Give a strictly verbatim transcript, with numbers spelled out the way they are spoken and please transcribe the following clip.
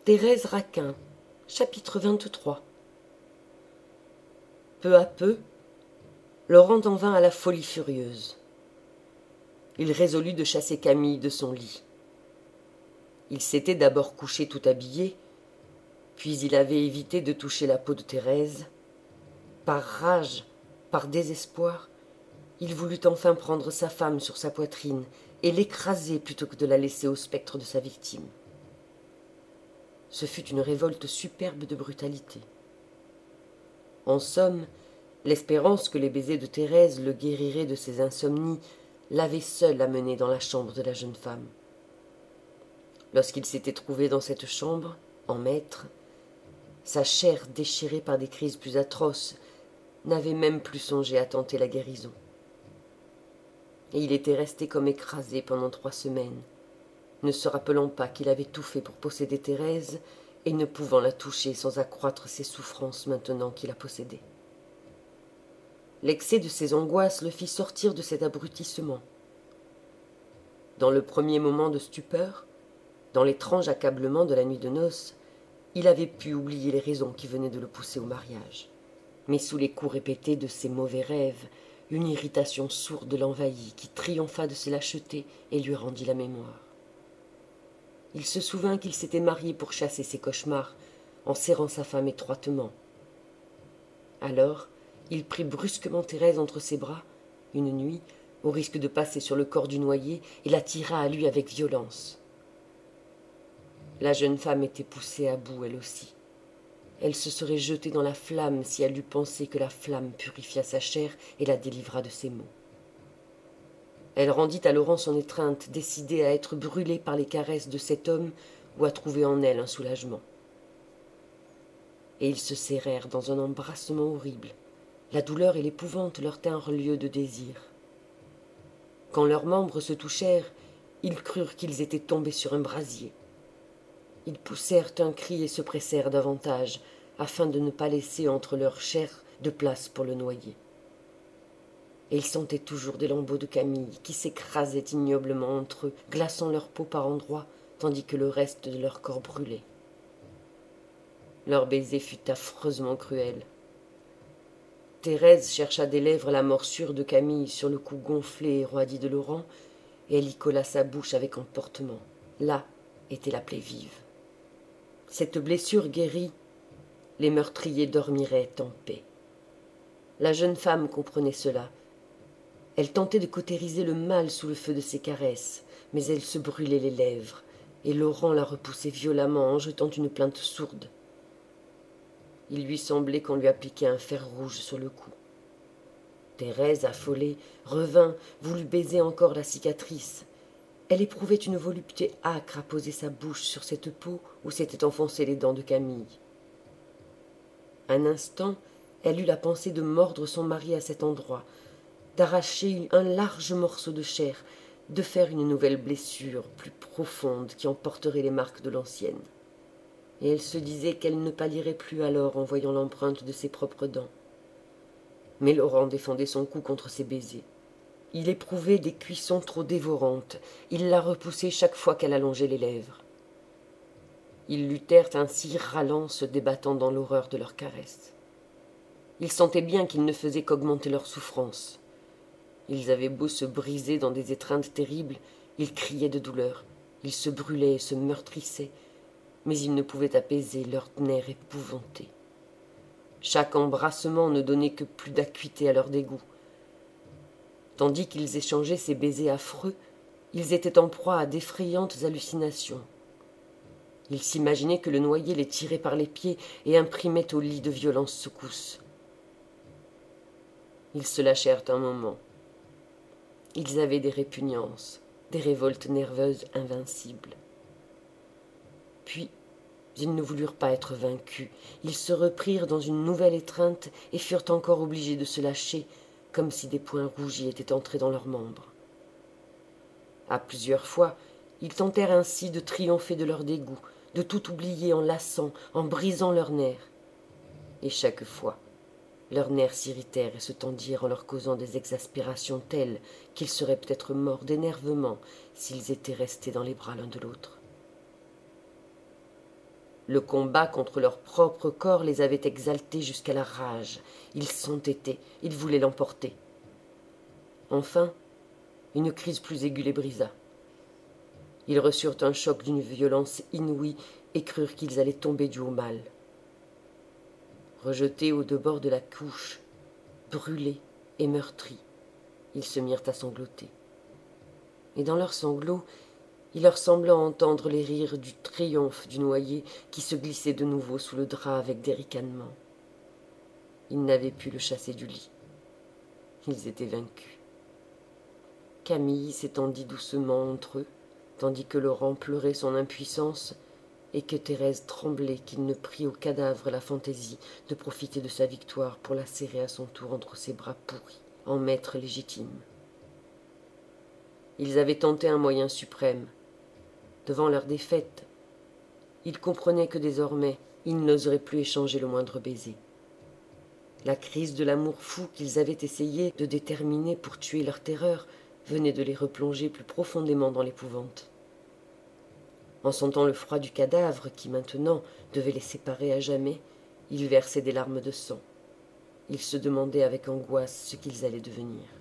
Thérèse Raquin, chapitre vingt-trois. Peu à peu, Laurent en vint à la folie furieuse. Il résolut de chasser Camille de son lit. Il s'était d'abord couché tout habillé, puis il avait évité de toucher la peau de Thérèse. Par rage, par désespoir, il voulut enfin prendre sa femme sur sa poitrine et l'écraser plutôt que de la laisser au spectre de sa victime. Ce fut une révolte superbe de brutalité. En somme, l'espérance que les baisers de Thérèse le guériraient de ses insomnies l'avait seul amené dans la chambre de la jeune femme. Lorsqu'il s'était trouvé dans cette chambre, en maître, sa chair déchirée par des crises plus atroces n'avait même plus songé à tenter la guérison. Et il était resté comme écrasé pendant trois semaines, ne se rappelant pas qu'il avait tout fait pour posséder Thérèse et ne pouvant la toucher sans accroître ses souffrances maintenant qu'il la possédait. L'excès de ses angoisses le fit sortir de cet abrutissement. Dans le premier moment de stupeur, dans l'étrange accablement de la nuit de noces, il avait pu oublier les raisons qui venaient de le pousser au mariage. Mais sous les coups répétés de ses mauvais rêves, une irritation sourde l'envahit, qui triompha de ses lâchetés et lui rendit la mémoire. Il se souvint qu'il s'était marié pour chasser ses cauchemars, en serrant sa femme étroitement. Alors, il prit brusquement Thérèse entre ses bras, une nuit, au risque de passer sur le corps du noyé, et la tira à lui avec violence. La jeune femme était poussée à bout, elle aussi. Elle se serait jetée dans la flamme si elle eût pensé que la flamme purifia sa chair et la délivra de ses maux. Elle rendit à Laurent son étreinte, décidée à être brûlée par les caresses de cet homme ou à trouver en elle un soulagement. Et ils se serrèrent dans un embrassement horrible. La douleur et l'épouvante leur tinrent lieu de désir. Quand leurs membres se touchèrent, ils crurent qu'ils étaient tombés sur un brasier. Ils poussèrent un cri et se pressèrent davantage, afin de ne pas laisser entre leurs chairs de place pour le noyer. Et ils sentaient toujours des lambeaux de Camille qui s'écrasaient ignoblement entre eux, glaçant leur peau par endroits, tandis que le reste de leur corps brûlait. Leur baiser fut affreusement cruel. Thérèse chercha des lèvres la morsure de Camille sur le cou gonflé et roidi de Laurent, et elle y colla sa bouche avec emportement. Là était la plaie vive. Cette blessure guérie, les meurtriers dormiraient en paix. La jeune femme comprenait cela. Elle tentait de cautériser le mal sous le feu de ses caresses, mais elle se brûlait les lèvres, et Laurent la repoussait violemment en jetant une plainte sourde. Il lui semblait qu'on lui appliquait un fer rouge sur le cou. Thérèse, affolée, revint, voulut baiser encore la cicatrice. Elle éprouvait une volupté âcre à poser sa bouche sur cette peau où s'étaient enfoncées les dents de Camille. Un instant, elle eut la pensée de mordre son mari à cet endroit, d'arracher un large morceau de chair, de faire une nouvelle blessure plus profonde qui emporterait les marques de l'ancienne. Et elle se disait qu'elle ne pâlirait plus alors en voyant l'empreinte de ses propres dents. Mais Laurent défendait son cou contre ses baisers. Il éprouvait des cuissons trop dévorantes, il la repoussait chaque fois qu'elle allongeait les lèvres. Ils luttèrent ainsi, râlant, se débattant dans l'horreur de leurs caresses. Ils sentaient bien qu'ils ne faisaient qu'augmenter leur souffrance. Ils avaient beau se briser dans des étreintes terribles, ils criaient de douleur, ils se brûlaient et se meurtrissaient, mais ils ne pouvaient apaiser leurs nerfs épouvantés. Chaque embrassement ne donnait que plus d'acuité à leur dégoût. Tandis qu'ils échangeaient ces baisers affreux, ils étaient en proie à d'effrayantes hallucinations. Ils s'imaginaient que le noyé les tirait par les pieds et imprimait au lit de violentes secousses. Ils se lâchèrent un moment. Ils avaient des répugnances, des révoltes nerveuses invincibles. Puis, ils ne voulurent pas être vaincus. Ils se reprirent dans une nouvelle étreinte et furent encore obligés de se lâcher, comme si des poings rougis étaient entrés dans leurs membres. À plusieurs fois, ils tentèrent ainsi de triompher de leur dégoût, de tout oublier en lassant, en brisant leurs nerfs. Et chaque fois, leurs nerfs s'irritèrent et se tendirent en leur causant des exaspérations telles qu'ils seraient peut-être morts d'énervement s'ils étaient restés dans les bras l'un de l'autre. Le combat contre leur propre corps les avait exaltés jusqu'à la rage. Ils s'entêtaient, ils voulaient l'emporter. Enfin, une crise plus aiguë les brisa. Ils reçurent un choc d'une violence inouïe et crurent qu'ils allaient tomber du haut mal. Rejetés aux deux bords de la couche, brûlés et meurtris, ils se mirent à sangloter. Et dans leurs sanglots, il leur sembla entendre les rires du triomphe du noyé qui se glissait de nouveau sous le drap avec des ricanements. Ils n'avaient pu le chasser du lit. Ils étaient vaincus. Camille s'étendit doucement entre eux, tandis que Laurent pleurait son impuissance et que Thérèse tremblait qu'il ne prît au cadavre la fantaisie de profiter de sa victoire pour la serrer à son tour entre ses bras pourris, en maître légitime. Ils avaient tenté un moyen suprême. Devant leur défaite, ils comprenaient que désormais, ils n'oseraient plus échanger le moindre baiser. La crise de l'amour fou qu'ils avaient essayé de déterminer pour tuer leur terreur venait de les replonger plus profondément dans l'épouvante. En sentant le froid du cadavre qui, maintenant, devait les séparer à jamais, ils versaient des larmes de sang. Ils se demandaient avec angoisse ce qu'ils allaient devenir.